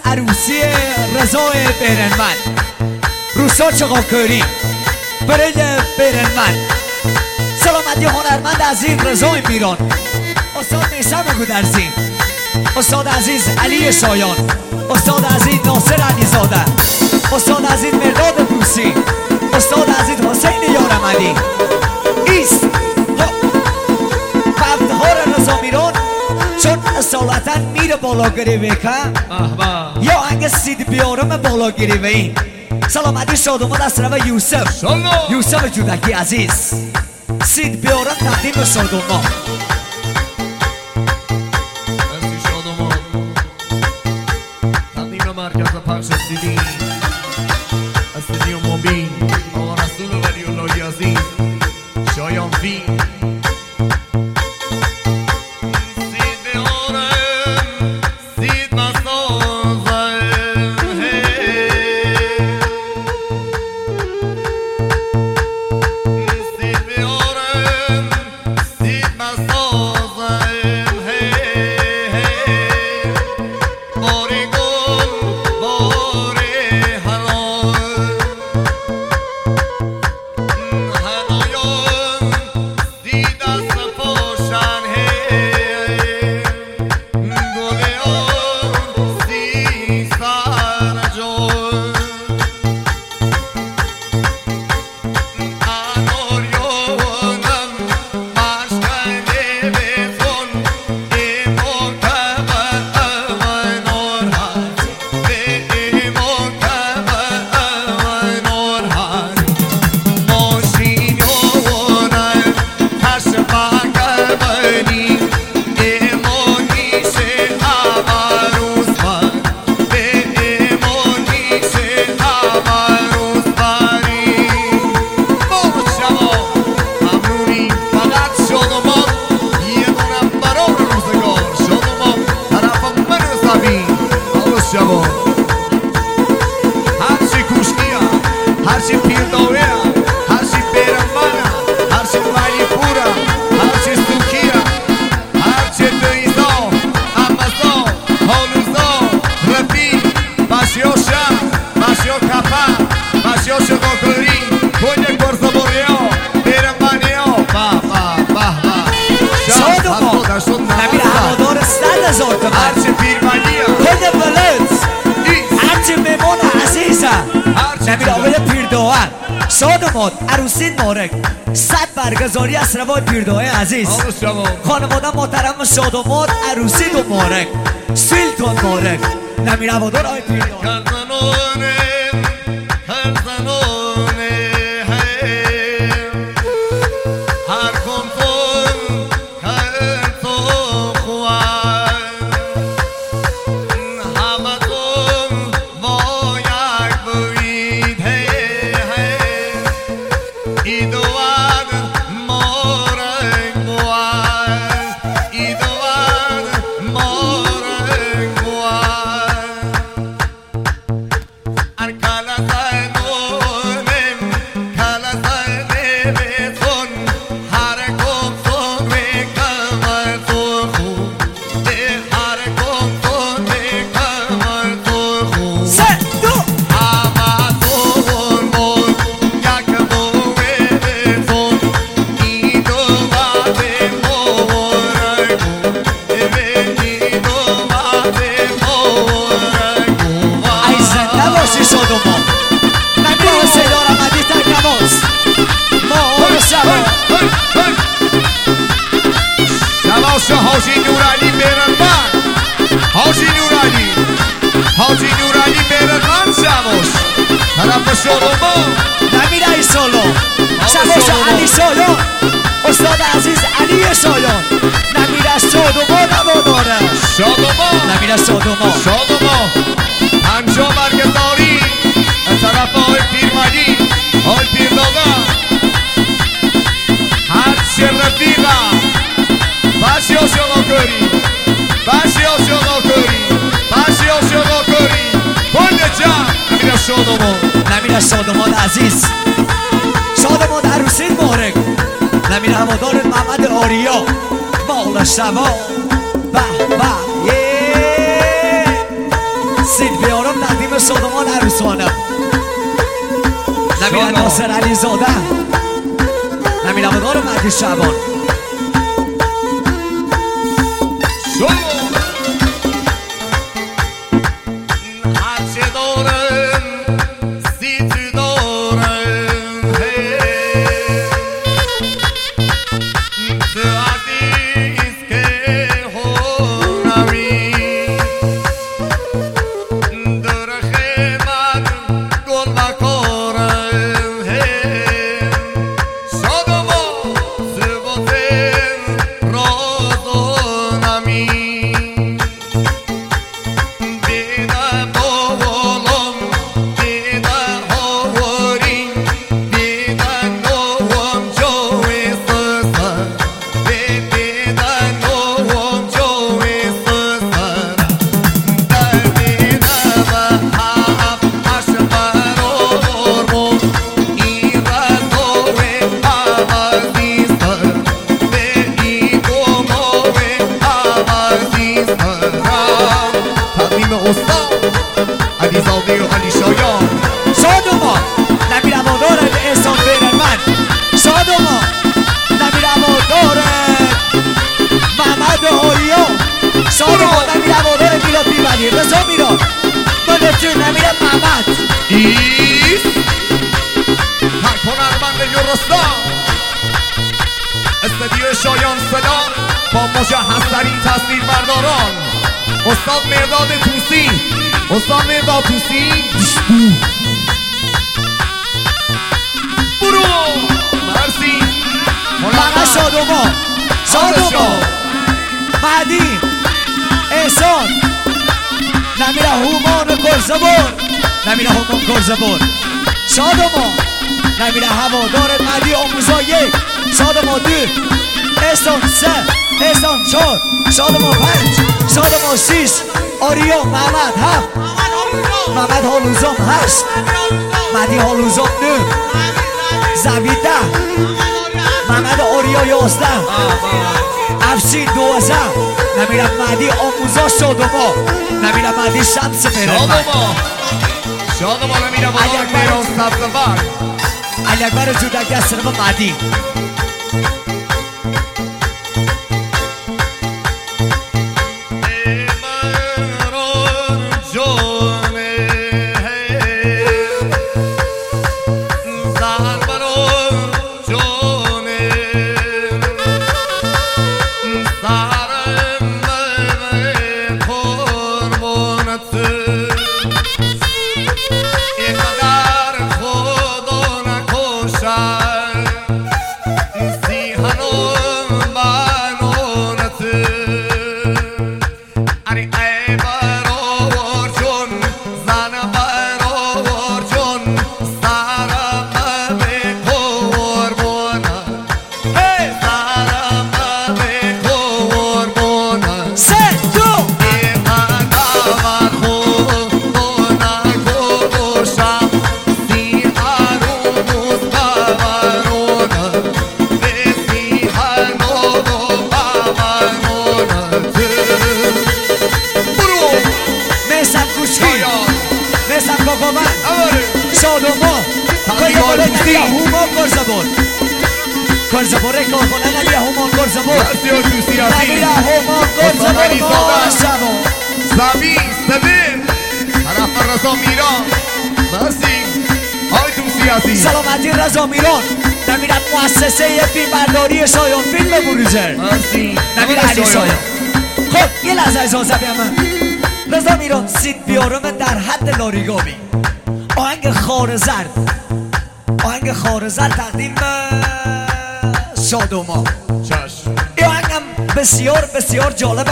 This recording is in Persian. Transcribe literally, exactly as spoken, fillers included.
عروسی رضا برنمن روسا چقاکری برای برنمن. سلامتی هنرمند عزیز رضا میران، استاد میثم گودرزی، استاد عزیز علی شایان، استاد عزیز ناصر علیزاده، استاد عزیز مرداد بوسی، استاد عزیز حسین یارمدی. ایست فردهار رضا میران چون اصالتا میره بالاگیری بکن یا هنگ سید بیارم بالاگیری بین. سلامتی شادومت از طرف یوسف یوسف جودکی عزیز، سید بیارم تقدیم شادومت. تقدیم مرکز پخش سیدی استودیو موبین آقا رسول ولی الله عزیز شایان فی. شادومت عروسی مبارک، صد برگزاری از روای پیردوهای عزیز. خانواده محترم شادومت عروسی دو مبارک، سیلتون مبارک. نمیر هوادار آقای پیردوها. حاجی نورعلی برنمن، حاجی نورعلی حاجی نورعلی برنمن شماش طرف شادومت نمیر ایسالو شماش علی شایان، استاد عزیز علی شایان. نمیر از شادومت هواداره شادومت نمیر از شادومت شادومت پنجا برگزاری از طرف آقای پیرمدی آقای پیردادا. هرچه رفیقم باشی آشاقا کری باشی آشاقا کری باشی آشاقا کری کل جمع نمیر از شادومت نمیر از شادومت عزیز. شادومت عروسی مبارک. نمیر هوادار محمد آریا مال شما. به به سید بیارم تقدیم شادمان عروسانه نمیر ناصر علی زاده نمیر همدار مهدی شعبان هرچه دارم سید دارم تو عزیز که هونمی درخ من گل مکارم شادما سبات رازانمی علی زاده و علی شایان شادما نمیر همدار احسان بیرمن شادما نمیر همدار محمد آریا شادما نمیر همدار میلاد بیبلی رضا میراد مدرچه نمیر محمد ایست هر هنرمند یورستان استدیو شایان صدا با مجهزترین تصویر برداران استاد مرداد توسی استاد مرداد توسی برو مرسی محمد شادما شادما مهدی احسان نمیر هومان گرزبور نمیر هومان گرزبور شادما نمیر هوادار مهدی آموزا یک شادما دو احسان سه احسان چهار شادما پنج شادما شیش آریا محمد هفت محمد هالوزام هشت مهدی هالوزام نه زوید ده محمد آریا یازده افشین دوازده نمیرم مهدی آموزا شادما نمیرم مهدی شمس بیرمن شادما شادما نمیرم آقای میران سبزنبر علی اکبر جودکی از سرم مهدی شادما نمیر هومان گرزبور گرزبور کارخانه نمیر هومان گرزبور نمیر هومان گرزبور زمین سبیل طرف رضا میران مرسی آی توسی عزیز سلامتی رضا میران نمیر مؤسسه فیلمبرداری شایان فیلم بروزر مرسی نمیر علی شایان خب یه لحظه اجازه بیا من رضا میران سید بیارم در حد لاریگامی آهنگ خار زرد آهنگ خار زرد تقدیم شادما چشم این آهنگم بسیار بسیار جالب